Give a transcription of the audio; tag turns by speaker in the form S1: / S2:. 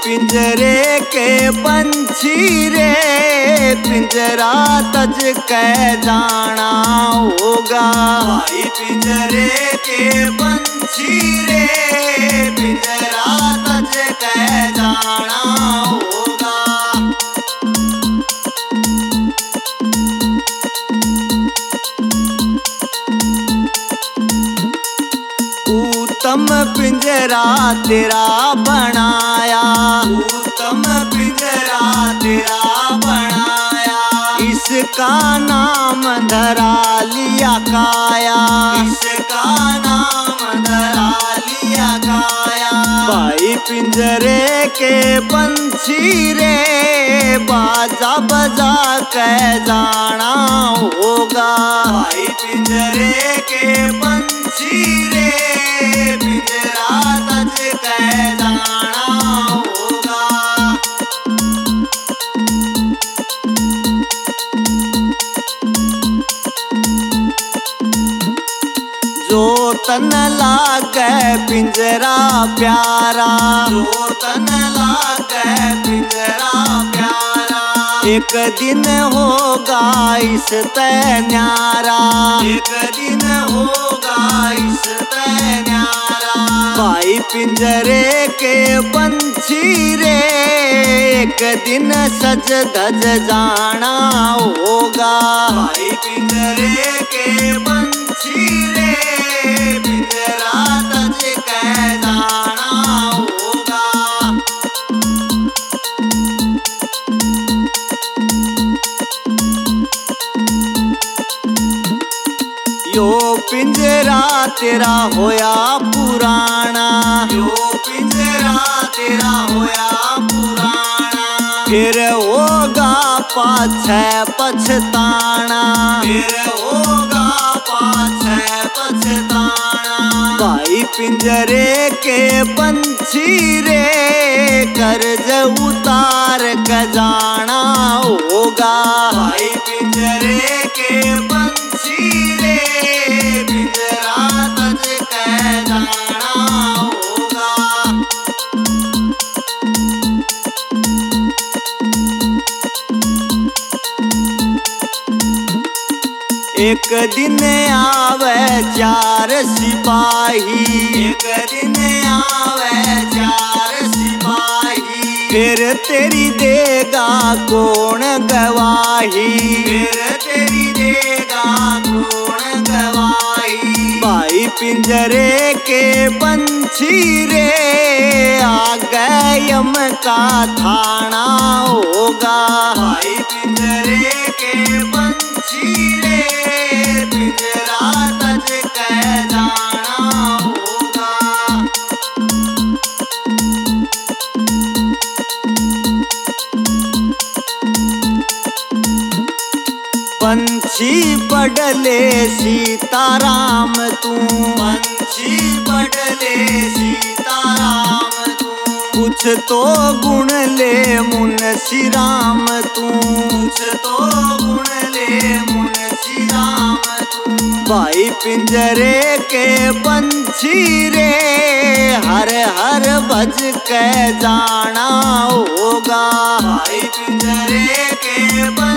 S1: पिंजरे के पंछी रे, पिंजरा तज के जाना होगा। भाई पिंजरे के पंछी रे, पिंजरा तज के जाना होगा। उत्तम पिंजरा तेरा बनाया, उत्तम पिंजरा तेरा बनाया। इसका नाम धरा लिया काया, इसका नाम धरा लिया काया। भाई पिंजरे के पंछी रे, बाजा बजा के जाना होगा। भाई पिंजरे के पंछी रे, पिंजरा तज के जाना होगा। जो तन लागे पिंजरा प्यारा, जो तन लागे पिंजरा प्यारा। एक दिन होगा इस ते न्यारा, एक दिन होगा इस ते न्यारा। भाई पिंजरे के पंछी रे, एक दिन सज धज जाना होगा। भाई पिंजरे के पंछी रे, पिंजरा तज के जाना होगा। यो पिंजरा तेरा होया पुराना, यो पिंजरा तेरा होया पुराना। फिर होगा पाछे पछताना, फिर होगा पाछे पछताना। भाई पिंजरे के पंछी रे, कर्ज उतार के जाना होगा। भाई पिंजरे के पंछी रे, पिंजरा तज के जाना होगा। एक दिन आवे चार सिपाही, एक दिन आवे चार सिपाही। फिर तेरी देगा कौन गवाही, फिर तेरी देगा कौन गवाही। भाई पिंजरे के पंछी रे, आगे यम का थाना होगा। भाई पिंजरे के पंछी रे, पिंजरा तज के जाना होगा। पंछी पढ़ले सीताराम तू, पंछी पढ़ले सीताराम तू। कुछ तो गुण ले मुंशी राम तू, कुछ तो गुण ले मुंशी राम तू। भाई पिंजरे के पंछी रे, हर हर भज के जाना होगा। भाई पिंजरे के